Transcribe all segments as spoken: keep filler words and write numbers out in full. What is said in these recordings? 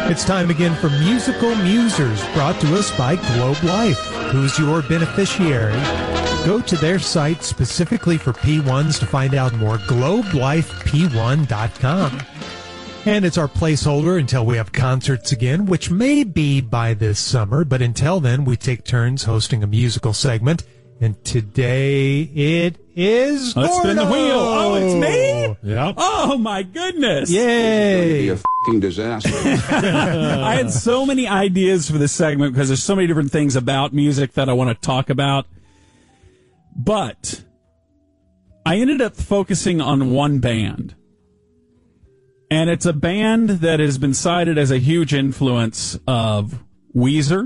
It's time again for Musical Musers, brought to us by Globe Life. Who's your beneficiary? Go to their site specifically for P ones to find out more, globe life p one dot com. And it's our placeholder until we have concerts again, which may be by this summer, but until then, we take turns hosting a musical segment. And today it is Let's spin the wheel. Oh, it's me? Yeah. Oh, my goodness. Yay. It's going to be a f***ing disaster. I had so many ideas for this segment because there's so many different things about music that I want to talk about. But I ended up focusing on one band. And it's a band that has been cited as a huge influence of Weezer,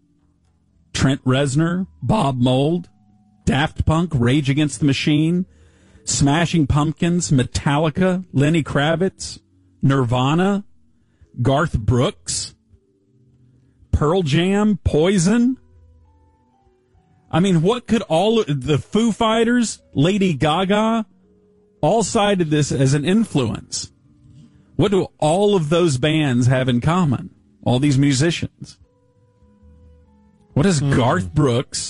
Trent Reznor, Bob Mould, Daft Punk, Rage Against the Machine, Smashing Pumpkins, Metallica, Lenny Kravitz, Nirvana, Garth Brooks, Pearl Jam, Poison. I mean, what could all the Foo Fighters, Lady Gaga, all cited this as an influence? What do all of those bands have in common? All these musicians. What does mm. Garth Brooks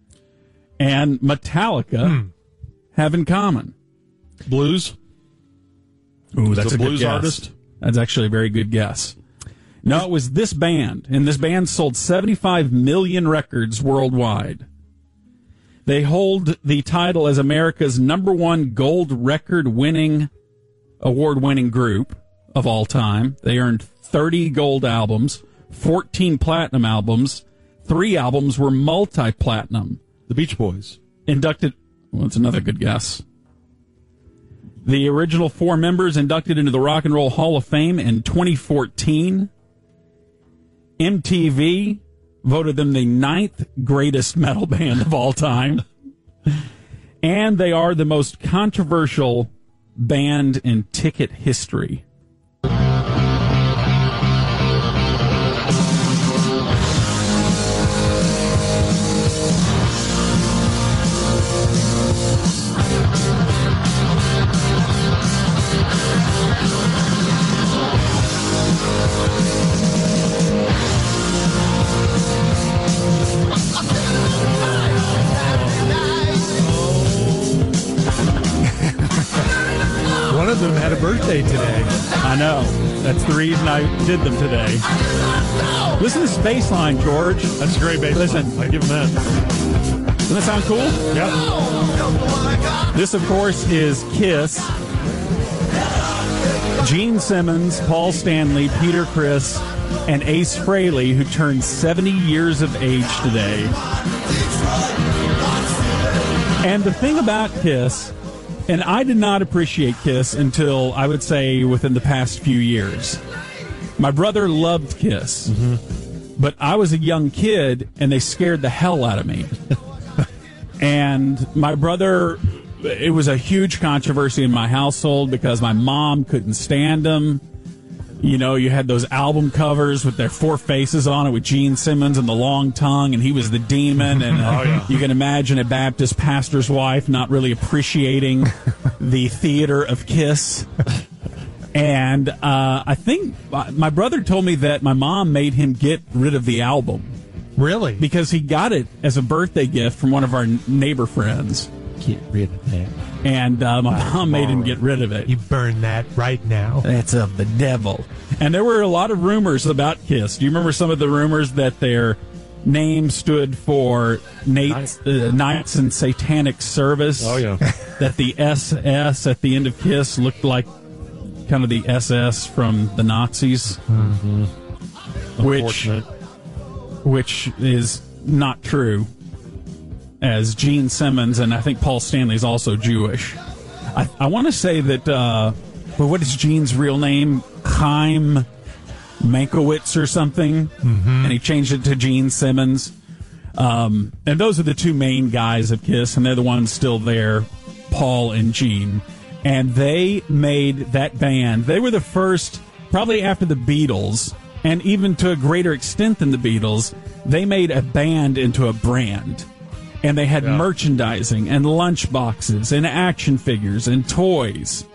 and Metallica mm. have in common? Blues. Ooh, that's a, a blues good guess. artist. That's actually a very good guess. No, it was this band, and this band sold seventy-five million records worldwide. They hold the title as America's number one gold record-winning, award-winning group of all time. They earned thirty gold albums, fourteen platinum albums. Three albums were multi-platinum. The Beach Boys. Inducted, well, that's another good guess. The original four members inducted into the Rock and Roll Hall of Fame in twenty fourteen. M T V voted them the ninth greatest metal band of all time. And they are the most controversial band in ticket history. One of them had a birthday today. I know. That's the reason I did them today. Listen to this bass line, George. That's a great bass Listen. line. I give him that. Doesn't that sound cool? Yeah. This, of course, is Kiss. Gene Simmons, Paul Stanley, Peter Criss, and Ace Frehley, who turned seventy years of age today. And the thing about Kiss, and I did not appreciate Kiss until, I would say, within the past few years. My brother loved Kiss, mm-hmm. but I was a young kid, and they scared the hell out of me. And my brother, it was a huge controversy in my household because my mom couldn't stand them. You know, you had those album covers with their four faces on it with Gene Simmons and the long tongue, and he was the demon. And uh, oh, yeah. you can imagine a Baptist pastor's wife not really appreciating the theater of Kiss. And uh, I think my brother told me that my mom made him get rid of the album. Really? Because he got it as a birthday gift from one of our neighbor friends. Get rid of that. And uh, my mom made him get rid of it. You burn that right now. That's of the devil. And there were a lot of rumors about Kiss. Do you remember some of the rumors that their name stood for Nate's, uh, Knights in Satanic Service? Oh, yeah. That the S S at the end of Kiss looked like kind of the S S from the Nazis. Mm-hmm. Which, which is not true. As Gene Simmons, and I think Paul Stanley is also Jewish. I, I want to say that, uh, well, what is Gene's real name? Chaim Mankiewicz or something. Mm-hmm. And he changed it to Gene Simmons. Um, and those are the two main guys of Kiss, and they're the ones still there, Paul and Gene. And they made that band. They were the first, probably after the Beatles, and even to a greater extent than the Beatles, they made a band into a brand. And they had yeah. merchandising and lunch boxes and action figures and toys.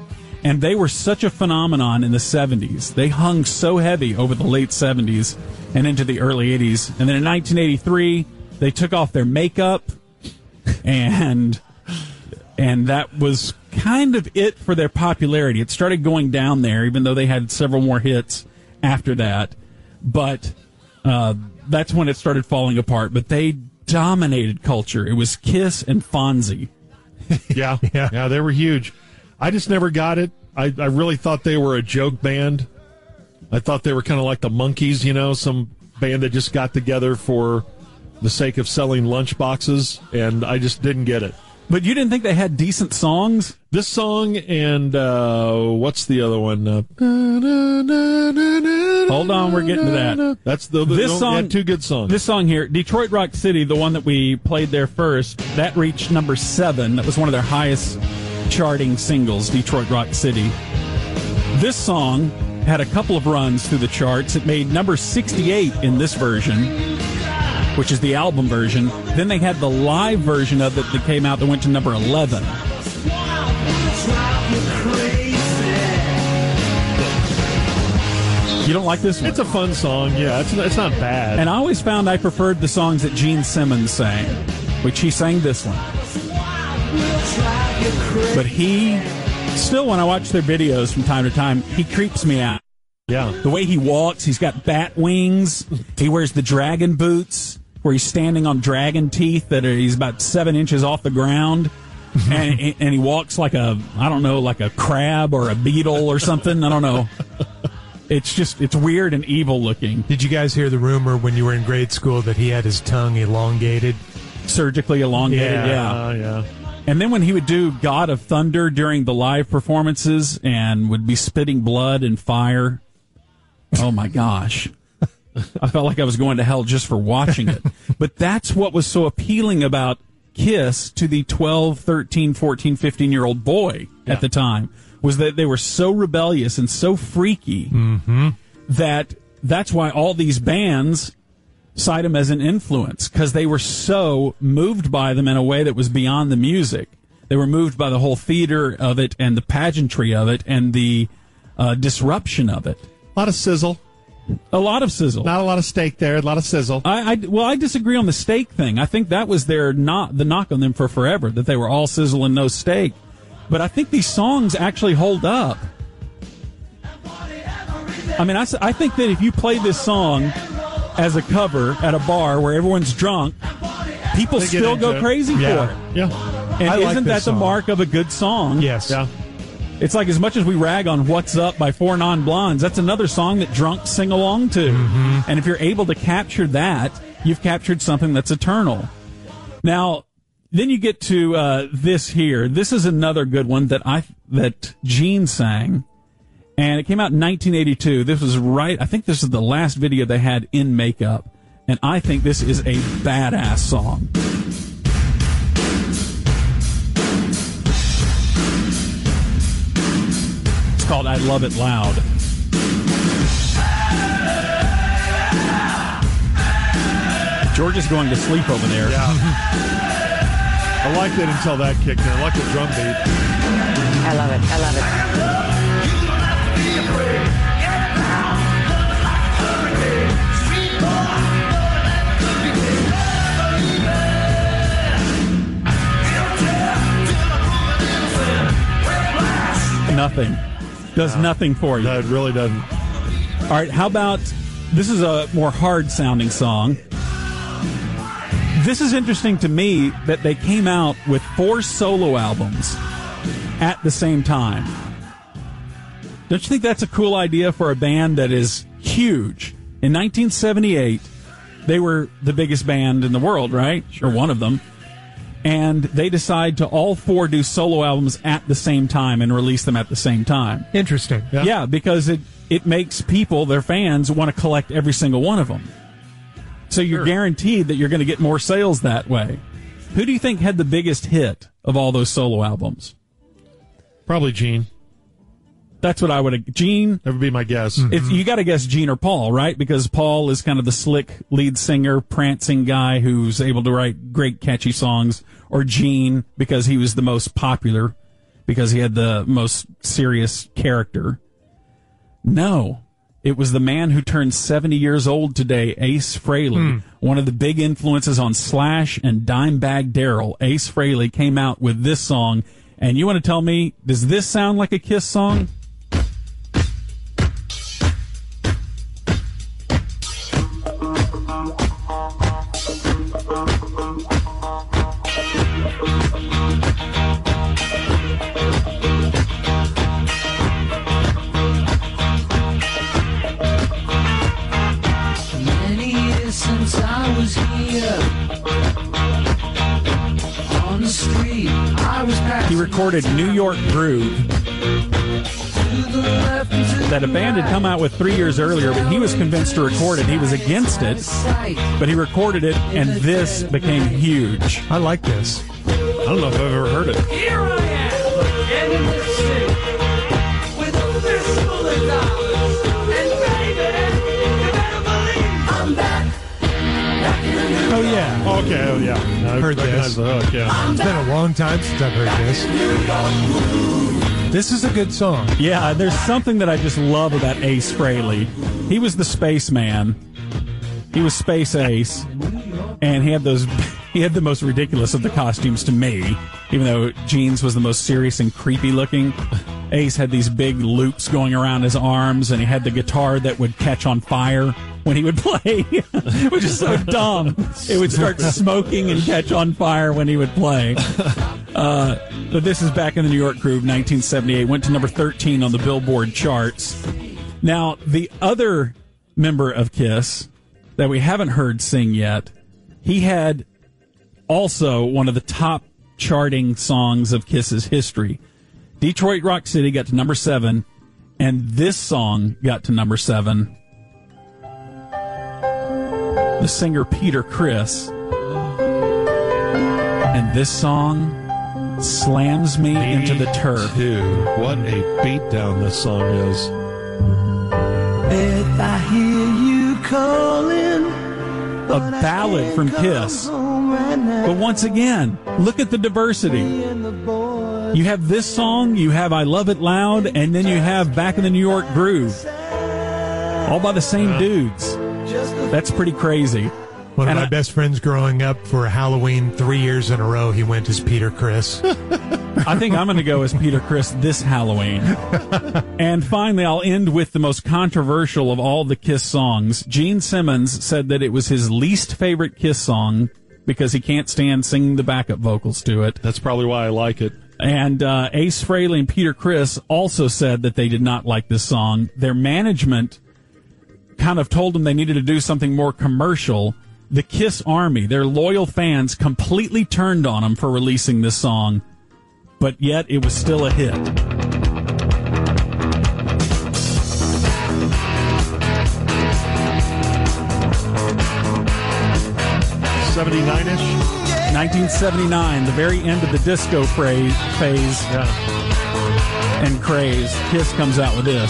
And they were such a phenomenon in the seventies. They hung so heavy over the late seventies and into the early eighties. And then in nineteen eighty-three, they took off their makeup, and and that was kind of it for their popularity. It started going down there, even though they had several more hits after that. But uh, that's when it started falling apart. But they dominated culture. It was Kiss and Fonzie. Yeah, Yeah. yeah, they were huge. I just never got it. I, I really thought they were a joke band. I thought they were kind of like the Monkees, you know, some band that just got together for the sake of selling lunch boxes, and I just didn't get it. But you didn't think they had decent songs? This song and uh, what's the other one? Uh, Hold on, we're getting to that. That's the, the This they song- had two good songs. This song here, Detroit Rock City, the one that we played there first, that reached number seven. That was one of their highest charting singles, Detroit Rock City. This song had a couple of runs through the charts. It made number sixty-eight in this version, which is the album version. Then they had the live version of it that came out that went to number eleven. You don't like this one? It's a fun song. Yeah, it's it's not bad. And I always found I preferred the songs that Gene Simmons sang, which he sang this one. But he, still when I watch their videos from time to time, he creeps me out. yeah, The way he walks, he's got bat wings, he wears the dragon boots, where he's standing on dragon teeth that are, he's about seven inches off the ground. and and he walks like a, I don't know, like a crab or a beetle or something. I don't know. It's just, it's weird and evil looking. Did you guys hear the rumor when you were in grade school that he had his tongue elongated? Surgically elongated, Yeah. yeah. uh, yeah. And then when he would do God of Thunder during the live performances and would be spitting blood and fire, oh my gosh. I felt like I was going to hell just for watching it. But that's what was so appealing about Kiss to the twelve, thirteen, fourteen, fifteen-year-old boy Yeah. at the time, was that they were so rebellious and so freaky that that's why all these bands cite them as an influence, because they were so moved by them in a way that was beyond the music. They were moved by the whole theater of it and the pageantry of it and the uh, disruption of it. A lot of sizzle. A lot of sizzle. Not a lot of steak there. A lot of sizzle. I, I well, I disagree on the steak thing. I think that was their not the knock on them for forever, that they were all sizzle and no steak. But I think these songs actually hold up. I mean, I, s- I think that if you play this song as a cover at a bar where everyone's drunk, people They get still into go it. crazy Yeah. for it. Yeah. And I like isn't that this the song. mark of a good song? Yes. Yeah. It's like as much as we rag on What's Up by Four Non Blondes, that's another song that drunks sing along to. Mm-hmm. And if you're able to capture that, you've captured something that's eternal. Now, then you get to uh, this here. This is another good one that I that Gene sang, and it came out in nineteen eighty-two. This was right. I think this is the last video they had in makeup, and I think this is a badass song. It's called "I Love It Loud." George is going to sleep over there. Yeah. I liked it until that kicked in. I liked the drum beat. I love it. I love it. Nothing. Does nothing for you. No, it really doesn't. All right, how about this is a more hard sounding song. This is interesting to me that they came out with four solo albums at the same time. Don't you think that's a cool idea for a band that is huge? In nineteen seventy-eight, they were the biggest band in the world, right? Or one of them. And they decide to all four do solo albums at the same time and release them at the same time. Interesting. Yeah. Yeah, because it, it makes people, their fans, want to collect every single one of them. So you're Sure. guaranteed that you're going to get more sales that way. Who do you think had the biggest hit of all those solo albums? Probably Gene. That's what I would. Gene. That would be my guess. If you got to guess Gene or Paul, right? Because Paul is kind of the slick lead singer, prancing guy who's able to write great, catchy songs. Or Gene, because he was the most popular. because he had the most serious character. No, it was the man who turned seventy years old today, Ace Frehley, hmm. one of the big influences on Slash and Dimebag Darrell. Ace Frehley came out with this song, and you want to tell me, does this sound like a Kiss song? He recorded New York Groove that a band had come out with three years earlier, but he was convinced to record it. He was against it, but he recorded it, and this became huge. I like this. I don't know if I've ever heard it. Here I am, in this city, with a fistful of dollars, and baby, you better believe I'm back. Oh, yeah. Oh, okay, oh, yeah. I heard this. The hook, yeah. It's been a long time since I've heard this. This is a good song. Yeah, there's something that I just love about Ace Frehley. He was the spaceman. He was Space Ace, and he had those. He had the most ridiculous of the costumes to me, even though Gene's was the most serious and creepy looking. Ace had these big loops going around his arms, and he had the guitar that would catch on fire when he would play, which is so dumb. It would start smoking and catch on fire when he would play. Uh, but this is back in the New York Groove, nineteen seventy-eight. Went to number thirteen on the Billboard charts. Now, the other member of Kiss that we haven't heard sing yet, he had also one of the top charting songs of Kiss's history. Detroit Rock City got to number seven, and this song got to number seven. The singer Peter Criss. And this song slams me me into the turf. Too. What a beatdown this song is. If I hear you calling, a ballad from Kiss. But once again, look at the diversity. You have this song, you have I Love It Loud, and then you have Back in the New York Groove. All by the same dudes. That's pretty crazy. One of and my I, best friends growing up, for Halloween three years in a row, he went as Peter Criss. I think I'm going to go as Peter Criss this Halloween. And finally, I'll end with the most controversial of all the Kiss songs. Gene Simmons said that it was his least favorite Kiss song because he can't stand singing the backup vocals to it. That's probably why I like it. And uh, Ace Frehley and Peter Criss also said that they did not like this song. Their management kind of told them they needed to do something more commercial. The Kiss Army, their loyal fans, completely turned on them for releasing this song, but yet it was still a hit. seventy-nine-ish? nineteen seventy-nine, the very end of the disco phase, phase yeah. and craze. Kiss comes out with this.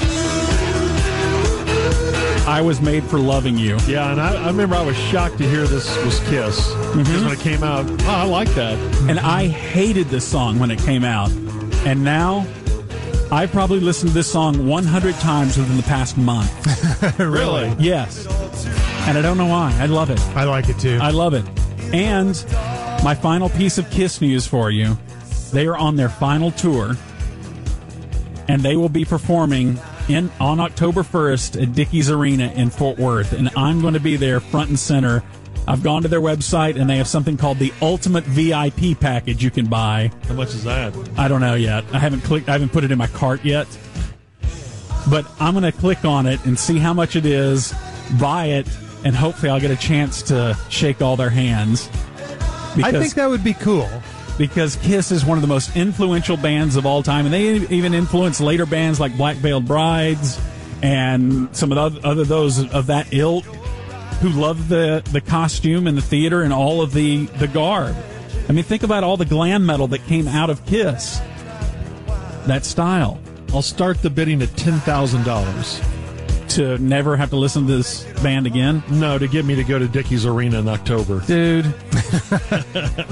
I Was Made for Loving You. Yeah, and I, I remember I was shocked to hear this was Kiss. Mm-hmm. Because when it came out, oh, I like that. And I hated this song when it came out. And now, I probably listened to this song one hundred times within the past month. Really? Yes. And I don't know why. I love it. I like it too. I love it. And my final piece of Kiss news for you. They are on their final tour. And they will be performing in on October first at Dickies Arena in Fort Worth. And I'm going to be there front and center. I've gone to their website, and they have something called the Ultimate V I P package you can buy. How much is that? I don't know yet. I haven't clicked. I haven't put it in my cart yet. But I'm going to click on it and see how much it is, buy it, and hopefully I'll get a chance to shake all their hands. Because, I think that would be cool. Because Kiss is one of the most influential bands of all time, and they even influenced later bands like Black Veiled Brides and some of the other those of that ilk who loved the, the costume and the theater and all of the, the garb. I mean, think about all the glam metal that came out of Kiss. That style. I'll start the bidding at ten thousand dollars. To never have to listen to this band again? No, to get me to go to Dickies Arena in October. Dude.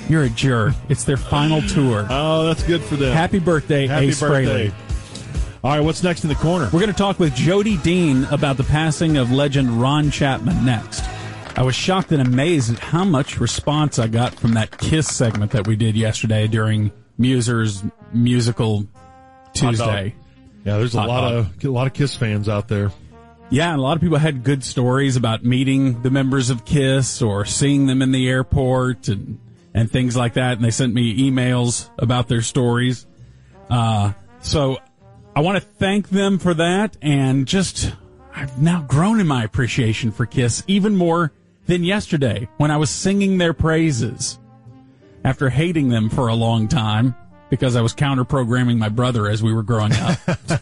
You're a jerk. It's their final tour. Oh, that's good for them. Happy birthday, Happy Ace Frehley. birthday. All right, what's next in the corner? We're going to talk with Jody Dean about the passing of legend Ron Chapman next. I was shocked and amazed at how much response I got from that KISS segment that we did yesterday during Muser's Musical Tuesday. Yeah, there's a Hot lot dog. of a lot of KISS fans out there. Yeah, and a lot of people had good stories about meeting the members of KISS or seeing them in the airport and, and things like that. And they sent me emails about their stories. Uh, so I want to thank them for that. And just, I've now grown in my appreciation for KISS even more than yesterday when I was singing their praises after hating them for a long time because I was counter-programming my brother as we were growing up.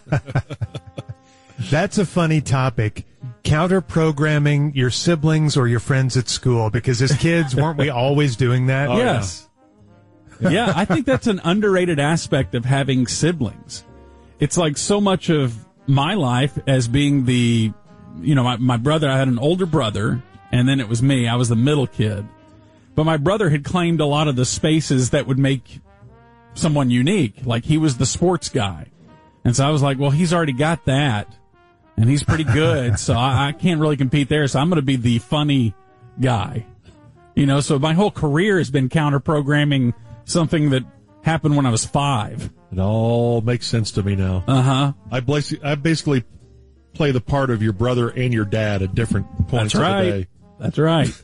That's a funny topic. Counter-programming your siblings or your friends at school, because as kids, weren't we always doing that? Oh, yes. Yeah, I think that's an underrated aspect of having siblings. It's like so much of my life as being the, you know, my, my brother, I had an older brother, and then it was me. I was the middle kid. But my brother had claimed a lot of the spaces that would make someone unique. Like, he was the sports guy. And so I was like, well, he's already got that. And he's pretty good, so I, I can't really compete there. So I'm going to be the funny guy. You know, so my whole career has been counter-programming something that happened when I was five. It all makes sense to me now. Uh-huh. I, blas- I basically play the part of your brother and your dad at different points That's right. of the day. That's right.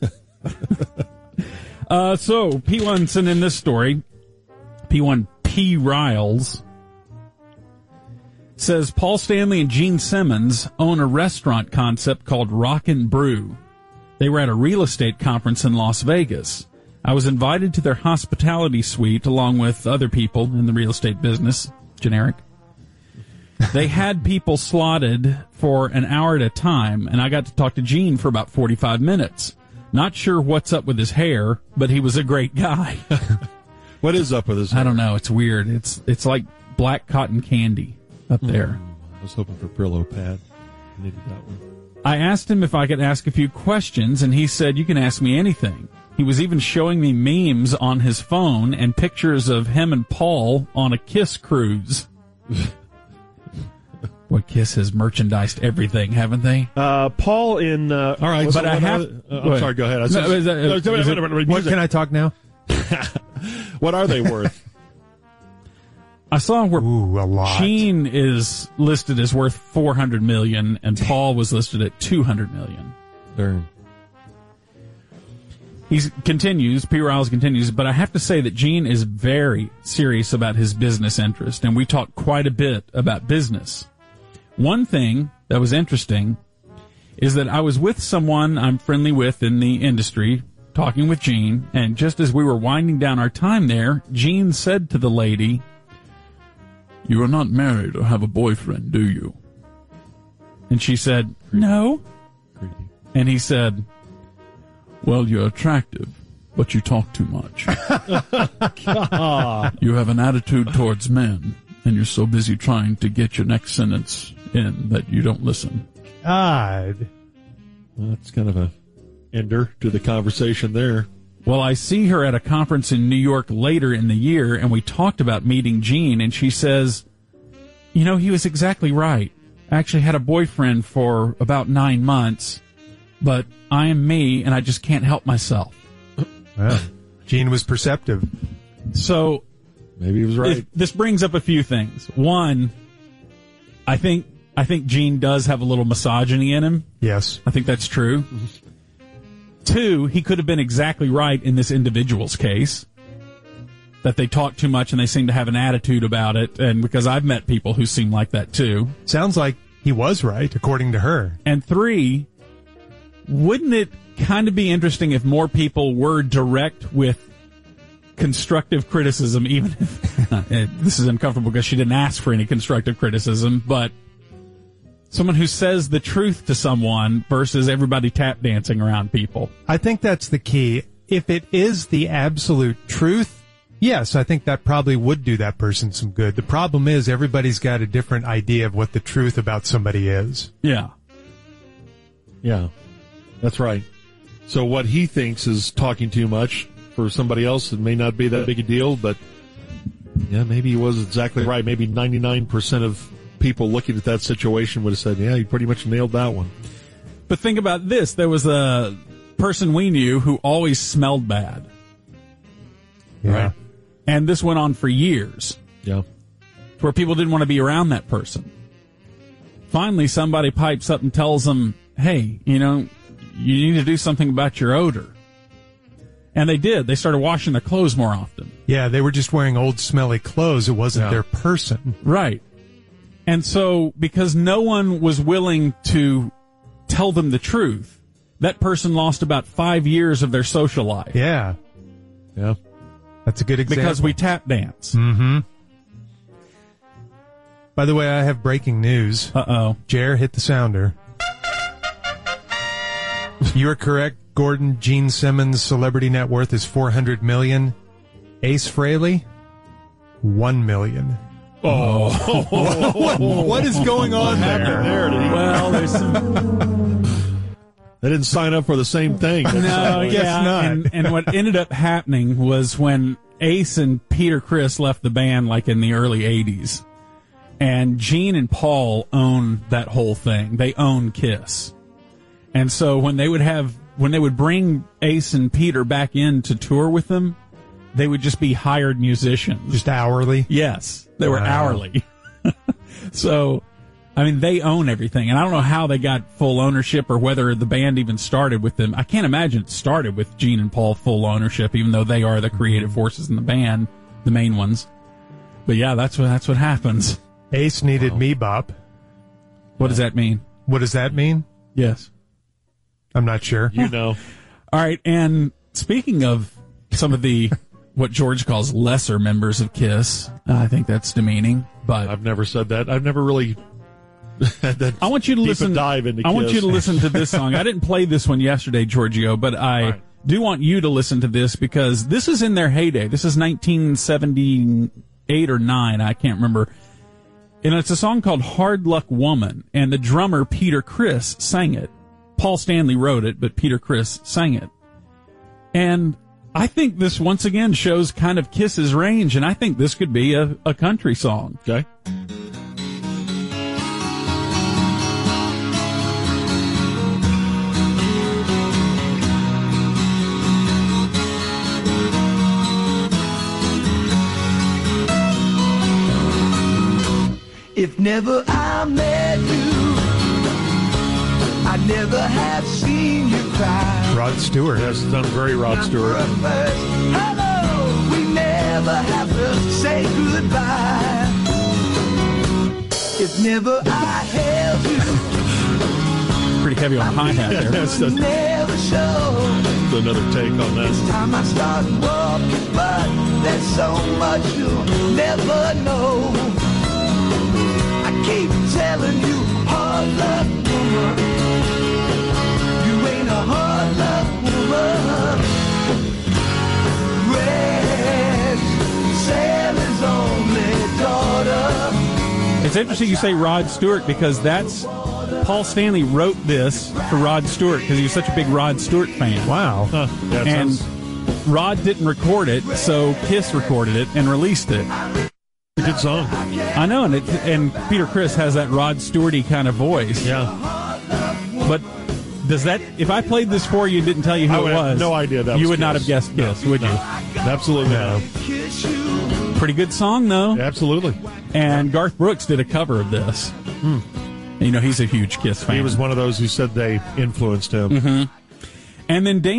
uh, so, P one sent in this story. P one P Riles says Paul Stanley and Gene Simmons own a restaurant concept called Rockin' Brew. They were at a real estate conference in Las Vegas. I was invited to their hospitality suite along with other people in the real estate business. Generic. They had people slotted for an hour at a time, and I got to talk to Gene for about forty-five minutes. Not sure what's up with his hair, but he was a great guy. What is up with his I don't know. It's weird. It's it's like black cotton candy up there. I was hoping for Brillo pad. I needed that one. I asked him if I could ask a few questions, and he said, you can ask me anything. He was even showing me memes on his phone and pictures of him and Paul on a KISS cruise. Boy, KISS has merchandised everything, haven't they? Uh, Paul in... Uh, All right, But so I what have- are- uh, go I'm ahead. sorry, go ahead. I No, said- is that- is it- What can I talk now? What are they worth? I saw where Ooh, a lot. Gene is listed as worth four hundred million dollars, and Paul was listed at two hundred million dollars. Darn. He continues, P. Riles continues, but I have to say that Gene is very serious about his business interest, and we talked quite a bit about business. One thing that was interesting is that I was with someone I'm friendly with in the industry, talking with Gene, and just as we were winding down our time there, Gene said to the lady, "You are not married or have a boyfriend, do you?" And she said, "No." Creepy. And he said, "Well, you're attractive, but you talk too much. You have an attitude towards men, and you're so busy trying to get your next sentence in that you don't listen." God. Well, that's kind of a ender to the conversation there. Well, I see her at a conference in New York later in the year, and we talked about meeting Gene, and she says, "You know, he was exactly right. I actually had a boyfriend for about nine months, but I am me, and I just can't help myself." Well, Gene was perceptive. So Maybe he was right. It- this brings up a few things. One, I think I think Gene does have a little misogyny in him. Yes. I think that's true. Two, he could have been exactly right in this individual's case, that they talk too much and they seem to have an attitude about it, and because I've met people who seem like that too. Sounds like he was right, according to her. And three, wouldn't it kind of be interesting if more people were direct with constructive criticism, even if uh, this is uncomfortable because she didn't ask for any constructive criticism, but someone who says the truth to someone versus everybody tap dancing around people. I think that's the key. If it is the absolute truth, yes, I think that probably would do that person some good. The problem is everybody's got a different idea of what the truth about somebody is. Yeah. Yeah, that's right. So what he thinks is talking too much, for somebody else, it may not be that big a deal, but yeah, maybe he was exactly right. Maybe ninety-nine percent of people looking at that situation would have said, yeah, he pretty much nailed that one. But think about this. There was a person we knew who always smelled bad. Yeah. Right? And this went on for years, Yeah. where people didn't want to be around that person. Finally, somebody pipes up and tells them, hey, you know, you need to do something about your odor. And they did. They started washing their clothes more often. Yeah, they were just wearing old smelly clothes. It wasn't Yeah. their person. Right. And so, because no one was willing to tell them the truth, that person lost about five years of their social life. Yeah, Yeah. that's a good example. Because we tap dance. Mm-hmm. By the way, I have breaking news. Uh-oh. Jer, hit the sounder. You are correct, Gordon. Gene Simmons' celebrity net worth is four hundred million dollars. Ace Frehley, one million dollars. Oh. what, what is going on happened there? there? Did he, Well, there's some... they didn't sign up for the same thing. No, guess yeah. not. And, and what ended up happening was when Ace and Peter Criss left the band, like in the early eighties, and Gene and Paul own that whole thing. They own Kiss. And so when they would have, when they would bring Ace and Peter back in to tour with them, they would just be hired musicians. Just hourly? Yes, they were Wow. hourly. So, I mean, they own everything. And I don't know how they got full ownership or whether the band even started with them. I can't imagine it started with Gene and Paul full ownership, even though they are the creative forces in the band, the main ones. But yeah, that's what, that's what happens. Ace needed me bop. What does that mean? What does that mean? Yes. I'm not sure. You know. All right. And speaking of some of the, what George calls lesser members of Kiss, uh, I think that's demeaning, but I've never said that. I've never really had that I want you to deep listen. a dive into I want Kiss. you to listen to this song. I didn't play this one yesterday, Giorgio, but I Right. do want you to listen to this because this is in their heyday. This is nineteen seventy-eight or nine. I can't remember. And it's a song called Hard Luck Woman, and the drummer Peter Criss sang it. Paul Stanley wrote it, but Peter Criss sang it. And I think this once again shows kind of Kiss's range, and I think this could be a, a country song. Okay. If never I met you, I never have seen you cry. Rod Stewart. Yes, done very Rod Stewart. Not for a first hello, we never have to say goodbye. If never I held you, Pretty heavy on hi-hat there. That's would the- never show. another take on that. Time I start walking, but there's so much you'll never know. I keep telling you, hard luck woman, you ain't a hard luck woman. Red Sally's only daughter. It's interesting you say Rod Stewart because that's Paul Stanley wrote this for Rod Stewart because he was such a big Rod Stewart fan. Wow. Huh. Yeah, it And sounds Rod didn't record it, so Kiss recorded it and released it. a good song. I know, and it, and Peter Criss has that Rod Stewart-y kind of voice. Yeah. But does that, if I played this for you and didn't tell you who I would it have was, no idea that you was would not Kiss. have guessed Kiss, would you? Absolutely not. Kiss you. Pretty good song, though. Absolutely. And Garth Brooks did a cover of this. You know, he's a huge Kiss fan. He was one of those who said they influenced him. And then Dane